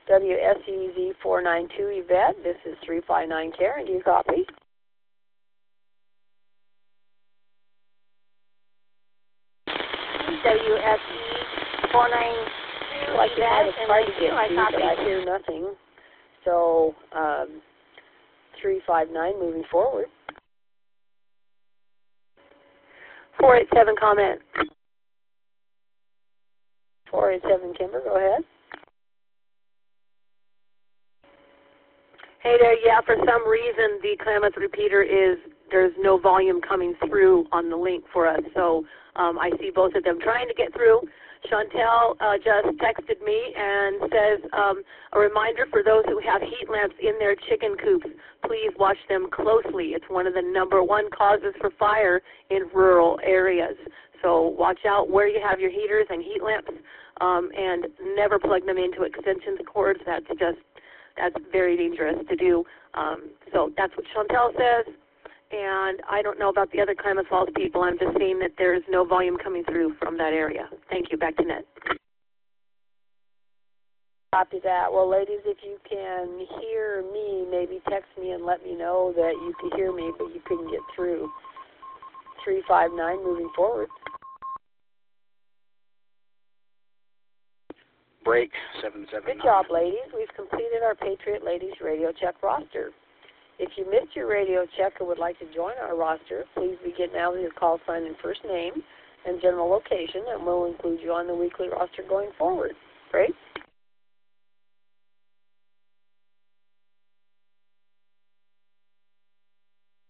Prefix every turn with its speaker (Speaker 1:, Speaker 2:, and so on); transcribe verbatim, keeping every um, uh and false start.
Speaker 1: W S E Z four nine two Yvette, this is three five nine Karen, do you copy?
Speaker 2: W S E four nine two
Speaker 1: Like you might
Speaker 2: Yvette,
Speaker 1: have tried to get
Speaker 2: I
Speaker 1: to,
Speaker 2: copy.
Speaker 1: but I hear nothing. So, um, three five nine moving forward.
Speaker 3: four eight seven comment.
Speaker 1: four eight seven Kimber, go ahead.
Speaker 3: Hey there, yeah, for some reason the Klamath repeater is, there's no volume coming through on the link for us, so um, I see both of them trying to get through. Chantel uh, just texted me and says, um, a reminder for those who have heat lamps in their chicken coops, please watch them closely. It's one of the number one causes for fire in rural areas. So watch out where you have your heaters and heat lamps, um, and never plug them into extension cords. That's just That's very dangerous to do. Um, so that's what Chantel says. And I don't know about the other Klamath Falls people. I'm just seeing that there is no volume coming through from that area. Thank you. Back to Ned.
Speaker 1: Copy that. Well, ladies, if you can hear me, maybe text me and let me know that you could hear me, but you couldn't get through. three five nine moving forward.
Speaker 4: Break seven seven nine.
Speaker 1: Good job, ladies. We've completed our Patriot Ladies Radio Check roster. If you missed your radio check and would like to join our roster, please begin now with your call sign and first name and general location, and we'll include you on the weekly roster going forward. Great.